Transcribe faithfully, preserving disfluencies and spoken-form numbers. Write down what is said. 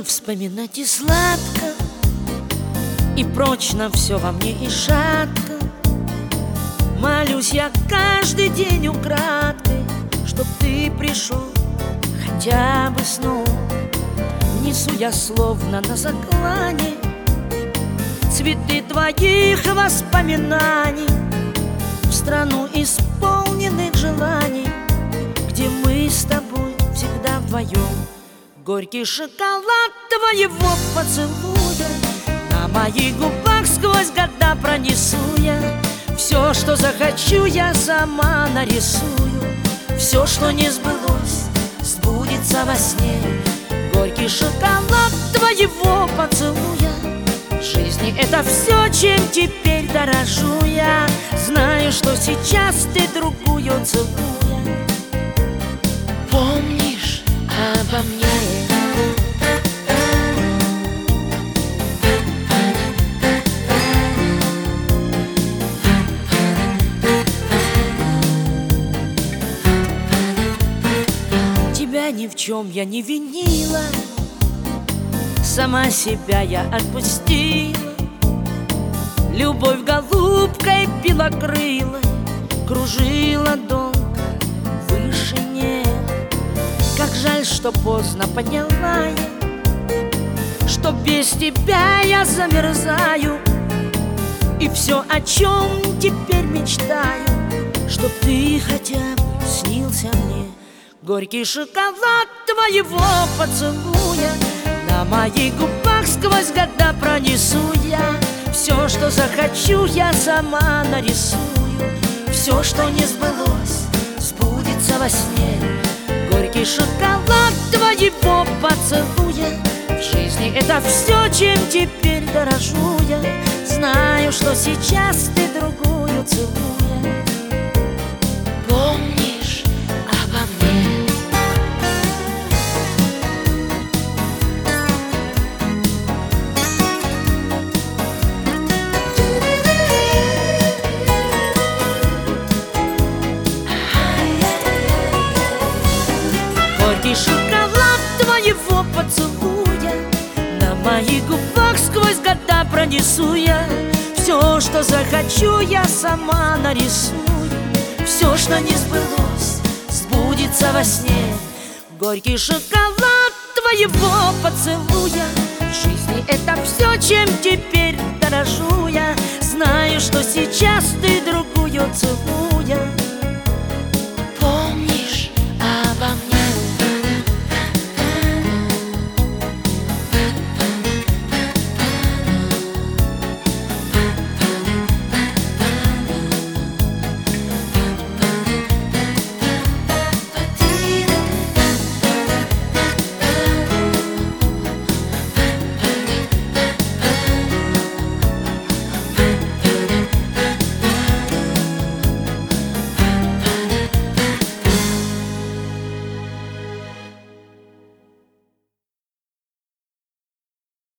Грустно вспоминать и сладко, и прочно все во мне и шатко. Молюсь я каждый день украдкой, чтоб ты пришел хотя бы снова. Несу я словно на заклане цветы твоих воспоминаний в страну исполненных желаний, где мы с тобой всегда вдвоем. Горький шоколад твоего поцелуя на моих губах сквозь года пронесу я. Все, что захочу, я сама нарисую. Все, что не сбылось, сбудется во сне. Горький шоколад твоего поцелуя. В жизни это все, чем теперь дорожу я. Знаю, что сейчас ты другую целуя. Помнишь обо мне? Тебя ни в чем я не винила, сама себя я отпустила. Любовь голубкой белокрылой кружила долго в вышине. Как жаль, что поздно поняла я, что без тебя я замерзаю. И все, о чем теперь мечтаю, чтоб ты хотя бы снился мне. Горький шоколад твоего поцелуя на моих губах сквозь года пронесу я. Все, что захочу, я сама нарисую. Все, что не сбылось, сбудется во сне. Горький шоколад твоего поцелуя. В жизни это все, чем теперь дорожу я. Знаю, что сейчас ты другую целуя. Помнишь обо мне? Горький шоколад твоего поцелуя на моих губах сквозь года пронесу я. Все, что захочу, я сама нарисую. Все, что не сбылось, сбудется во сне. Горький шоколад твоего поцелуя. В жизни это все, чем теперь дорожу я. Знаю, что сейчас ты другую целуешь.